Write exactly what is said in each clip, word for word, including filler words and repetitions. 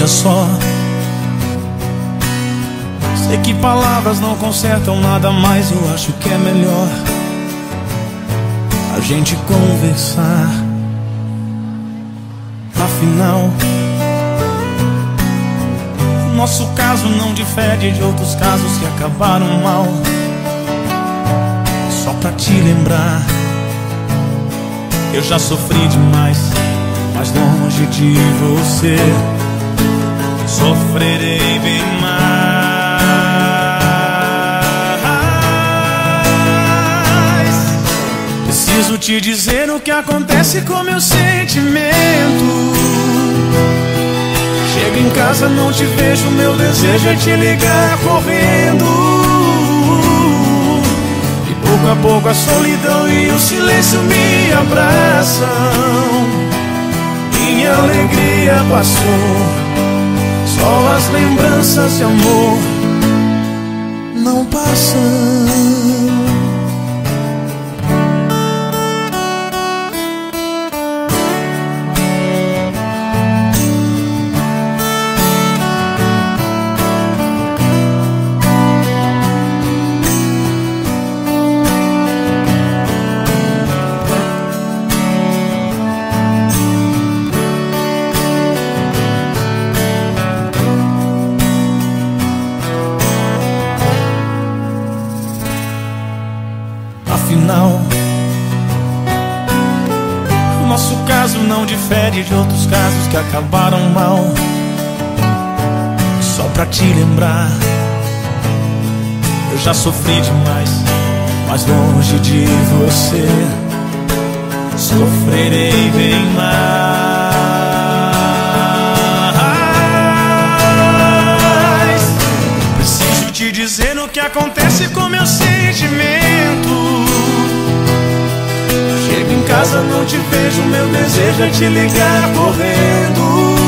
Veja só, sei que palavras não consertam nada, mas eu acho que é melhor a gente conversar. Afinal, nosso caso não difere de outros casos que acabaram mal. Só pra te lembrar, eu já sofri demais, mas longe de você sofrerei bem mais. Preciso te dizer o que acontece com meu sentimento. Chego em casa, não te vejo, meu desejo é te ligar correndo. E pouco a pouco a solidão e o silêncio me abraçam. Minha alegria passou, só as lembranças de amor não passam. Afinal, o nosso caso não difere de outros casos que acabaram mal. Só pra te lembrar, eu já sofri demais, mas longe de você sofrerei bem mais. Preciso te dizer o que acontece com meu sentimento. Chego em casa, não te vejo, meu desejo é te ligar correndo.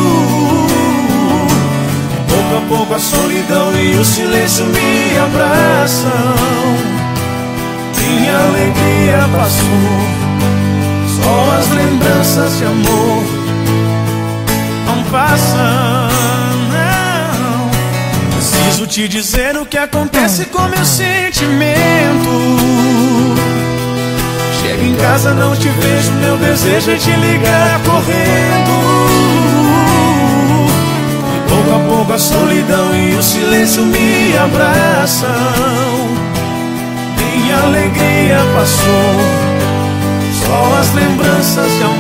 Pouco a pouco a solidão e o silêncio me abraçam. Minha alegria passou, só as lembranças de amor não passam, não. Preciso te dizer o que acontece com meu sentimento. Chego em casa, não te vejo, meu desejo é te ligar correndo. E pouco a pouco a solidão e o silêncio me abraçam. Minha alegria passou, só as lembranças de amor